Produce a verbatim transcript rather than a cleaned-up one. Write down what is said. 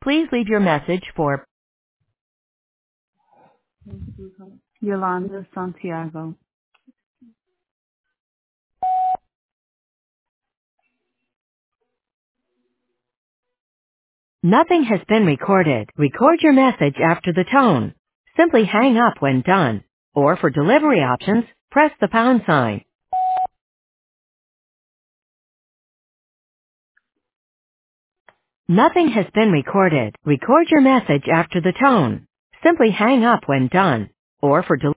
Please leave your message for Yolanda Santiago. Nothing has been recorded. Record your message after the tone. Simply hang up when done. Or for delivery options, press the pound sign. Nothing has been recorded. Record your message after the tone. Simply hang up when done. Or for delivery